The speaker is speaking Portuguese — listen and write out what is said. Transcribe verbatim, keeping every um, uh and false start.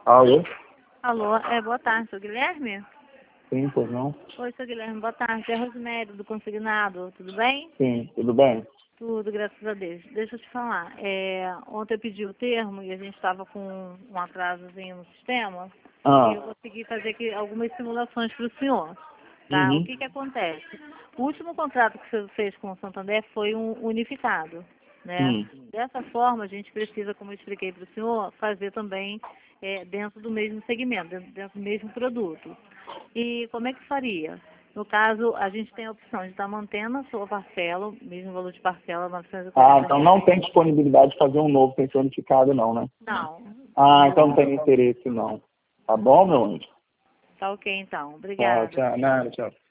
Alô? Alô, é, boa tarde, seu Guilherme? Sim, pois não? Oi, seu Guilherme, boa tarde. É Rosimério, do Consignado, tudo bem? Sim, tudo bem? Tudo, graças a Deus. Deixa eu te falar, é, ontem eu pedi o termo e a gente estava com um atrasozinho no sistema e Ah, eu consegui fazer aqui algumas simulações para o senhor, tá? O uhum, que que acontece? O último contrato que você fez com o Santander foi um unificado, né? hum. Dessa forma, a gente precisa, como eu expliquei para o senhor, fazer também é, dentro do mesmo segmento, dentro, dentro do mesmo produto. E como é que faria? No caso, a gente tem a opção de estar mantendo a sua parcela, o mesmo valor de parcela, novecentos e Ah, quarenta então não reais. tem disponibilidade de fazer um novo sem ser unificado não, né? Não, Ah, então não não. tem interesse não. Tá bom, meu anjo? Tá ok então. Tchau, Obrigada. tchau, nada, tchau.